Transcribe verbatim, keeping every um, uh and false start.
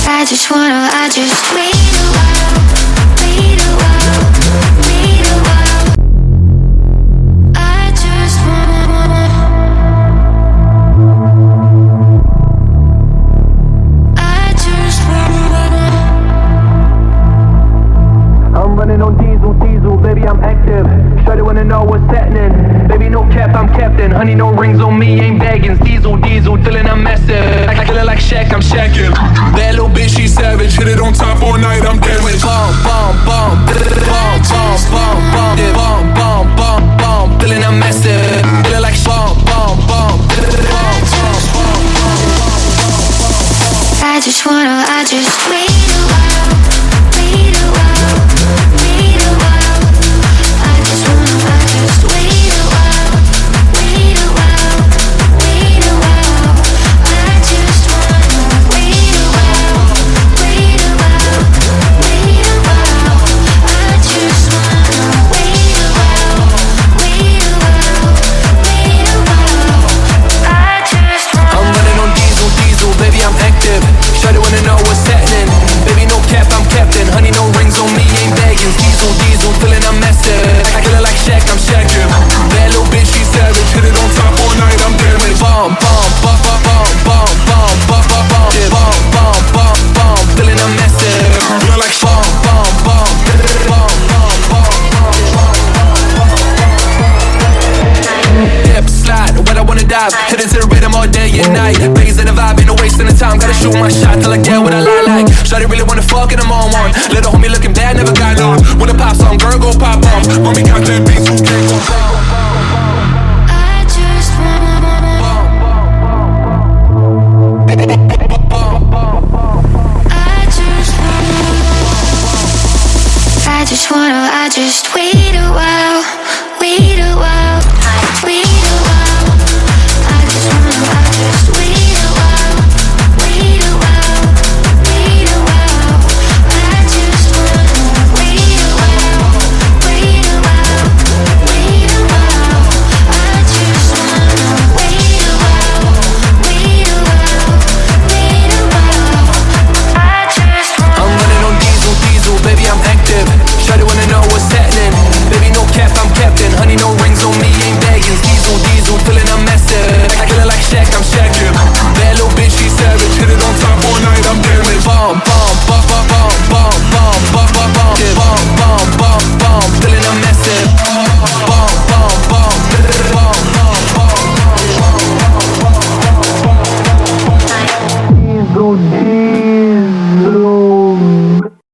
I just wanna, I just wait a while, wait a while, wait a while. I just wanna, I just wanna. I'm running on diesel, diesel, baby I'm active. Shawty wanna know what's happening. Baby no cap, I'm captain. Honey no rings on me, ain't bagging. Diesel, diesel, feeling I'm massive. Like, like, like Shaq, I'm Shaqin'. That little bitch, she savage. Hit it on top all night, I'm dead with Bomb, bomb, bomb, bomb, bomb, bomb, bomb, yeah, bomb, bomb, bomb, bomb. Feeling I'm massive. Feeling like bomb, bomb, bomb, bomb, bomb, bomb. I just wanna, I just wait a while, wait a while, wait a while. I just wanna, I just wait a while, wait a while, wait a while. I just wanna wait a while, wait a while, wait a while. I just wanna wait a while, wait a while, wait a while. I just wanna. I'm running on diesel, diesel, baby I'm active. Shawty wanna know what's happening. Baby no cap, I'm captain. Honey no rings on me, ain't bagging. Diesel, diesel, feeling I'm massive. I feel like Shaq, I'm Shaqin'. That little bitch, she savage. Hit it on top all night, I'm dead with Bomb, bomb, bomb, bomb, bomb, bomb, bomb, bomb, bomb, yeah, bomb, bomb, bomb, bomb, feeling I'm massive. Feel like bomb, bomb, bomb, bomb, bomb, bomb. Dip, slide, when I wanna dive. Hit into the rhythm all day and night. Bass in the vibe, ain't no wasting the time. Gotta shoot my shot till I get